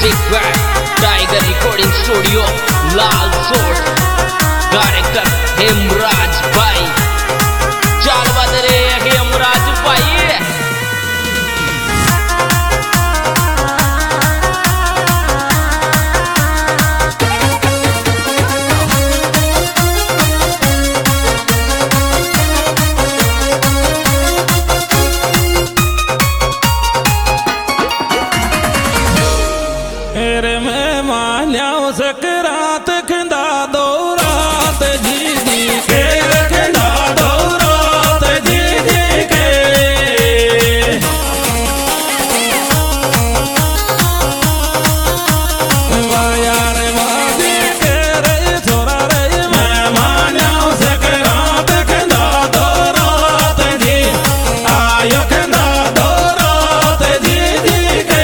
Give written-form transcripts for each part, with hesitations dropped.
Big Bang Tiger Recording Studio लाल सोट director Hemraj भाई चाल बदरे हेमराज भाई सकरात खंदा दो रात जी जी के खंदा दो रात जी जी के यार वादी के रे छोरा रे मैं मान्या सकरात खंदा दो रात जी आयो खंदा दो रात जी जी के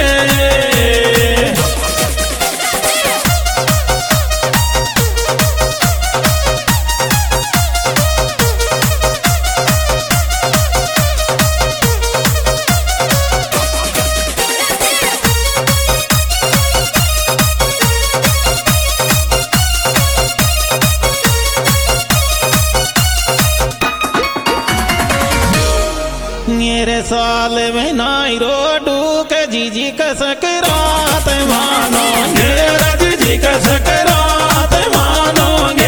मेरे साल में नाई रोडू के जीजी का सकरात मानोगे जीजी का सकरात मानोगे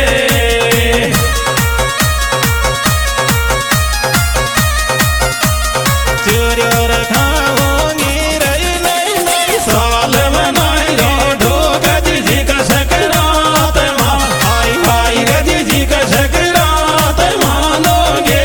चोरियों रखाओगी रही नहीं नहीं साल में नाई रोडू के जीजी का सकरात आई भाई जीजी का सकरात मानोगे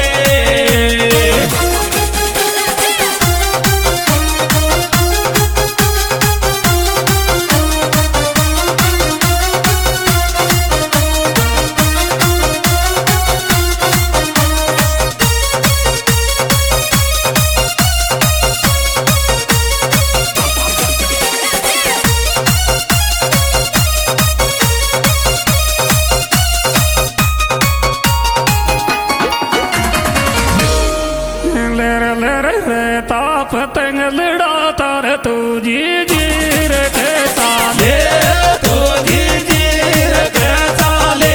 पतंग लड़ा तार तू जी जी रखे साले तू जी जी रखे साले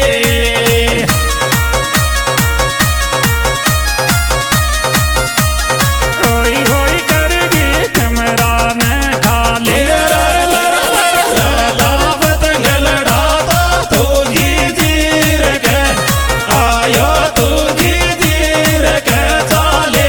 होई होई करगी कैमरा में खाले पतंग लड़ाता तू जी जी रखे आयो तू जी जी रखे साले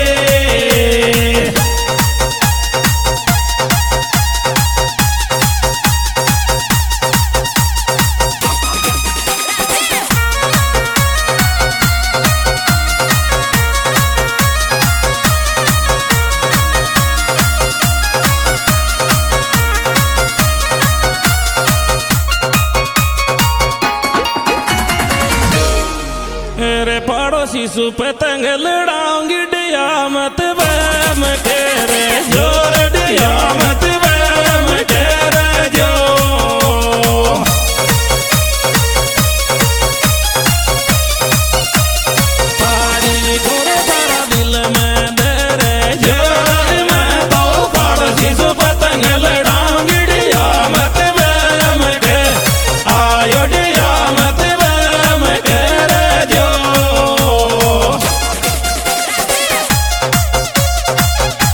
पड़ोसी सु पतंग लड़ाऊंगी डिया मत वहम तेरे जोर डिया मत वहम तेरे जो पारी घोड़े तारा दिल में दे रे जोर मैं तो पड़ोसी सु पतंग लड़ाऊंगी डिया मत वहम के आयो डिया मत वहम तेरे जो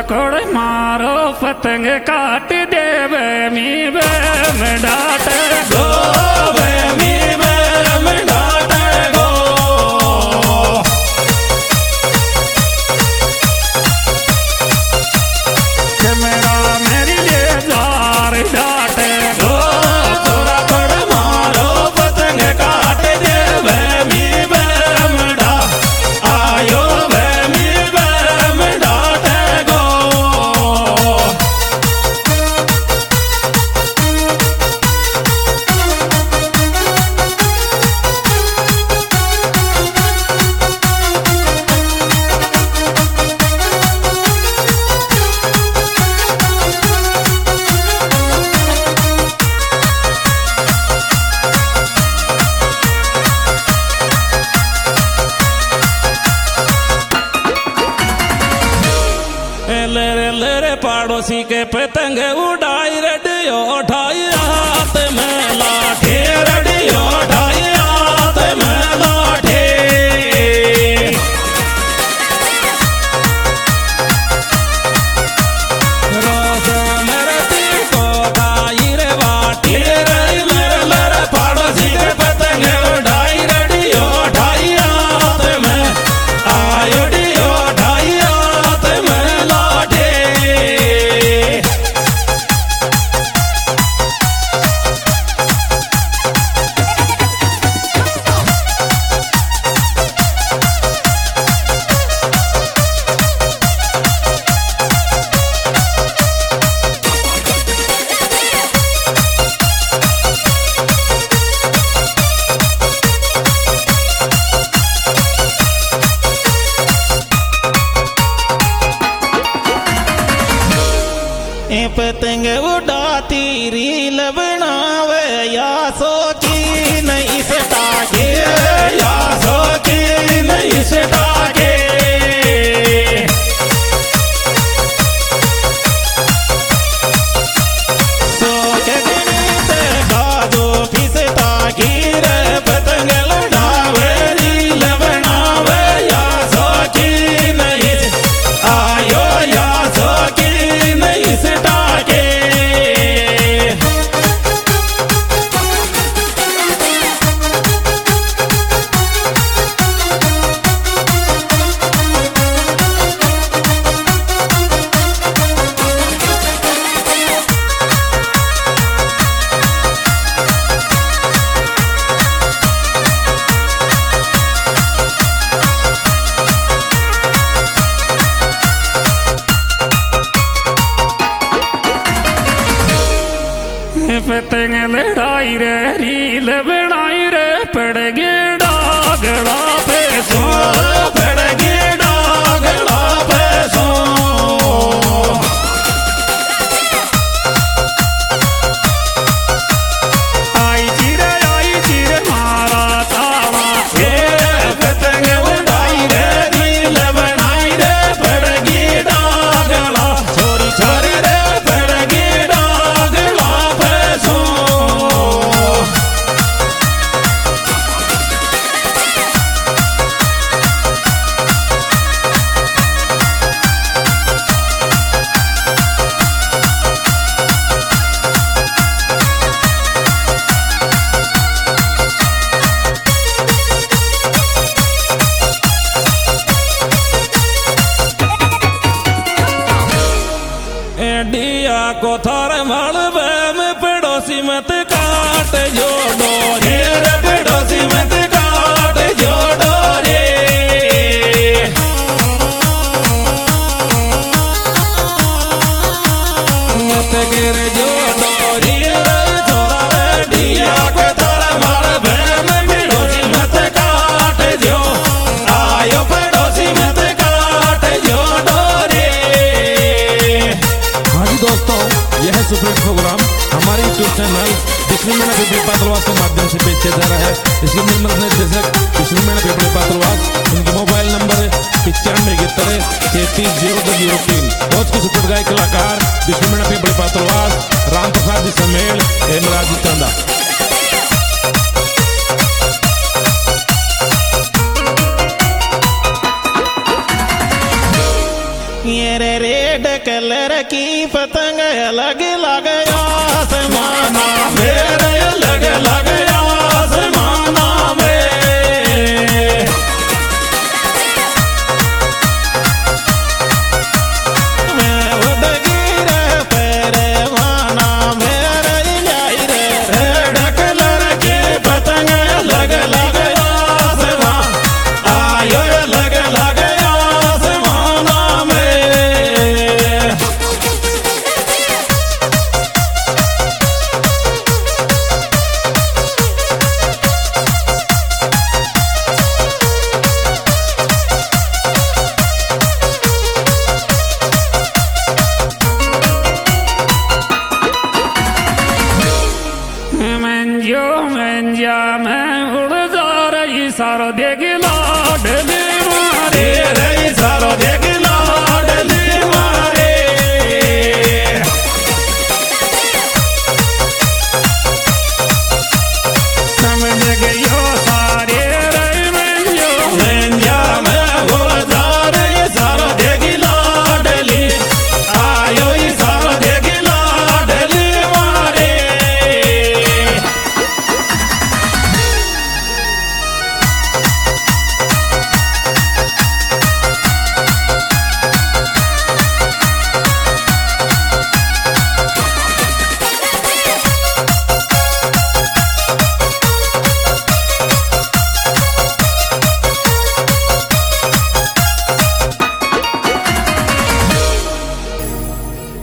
कोड़ मारो पतंग काट देवे मी बेम डाट गो मी बेम डाट गो मेरा मेरी लिए जार डाट गो थोड़ा कोड़ मारो पतंग काट देवे मी बेम डाट आयो वे मी बेम डाट गो ले पड़ोसी के पतंग उड़ाई रेडियो उठाई हाथ में लाठी रेडियो उठाई हाथ में लाठी रोज मेरे दिल को दाई रे बाटी रे मेरे पड़ोसी के पतंग उड़ाई रेडियो उठाई हाथ में आयो डियो उठाई हाथ में लाठी पतंग उड़ाती रील बनावे या सो की नहीं से ताके या सो की नहीं से ताके सो के दिन से गादो फिस ताकी रे पतंग लड़ावे रील बनावे या सो की नहीं आयो या सो की नहीं से ताके पतंग लड़ाई रे रील बनाई रे पड़ गए डागड़ा पे सो पड़ गए डागड़ा पे सो आई चिर मारा तावा पतंग उड़ाई रे रील बनाई रे पड़ गए डागड़ा छोरी छोरी रे पड़ गए डागड़ा पे सो डिया को थार मालवे में पड़ोसी मत काट जोड़ो रे पड़ोसी मत काट जोड़ो रे मत गिर जोड़ो रे छोरा रे डिया को थार मालवे में पड़ोसी मत काट जो आयो पड़ोसी मत काट जोड़ो रे। हाँ जी दोस्तों, यह सुपर प्रोग्राम हमारे यूट्यूब चैनल बिस्मिल पीपली पात्रवास के माध्यम से पेश किया जा रहा है। इसके निर्देशक बिस्मिल पीपली पात्रवास, उनके मोबाइल नंबर 9573330203। रोज के सुपर गायक कलाकार बिस्मिल पीपली पात्रवास, राम प्रसाद जी समेल, हेमराज जी चंदा। ये रे रेड टाइगर की पतंग अलग लग आसमाना मेरे अलग लग आसमाना में मैं उड़गी रे परवाना मेरे जाई रे रेड कलर की पतंग अलग लग आसमान आयो अलग लग आसमाना में मंजो मंजा मैं उड़ जा रही सारा देख ला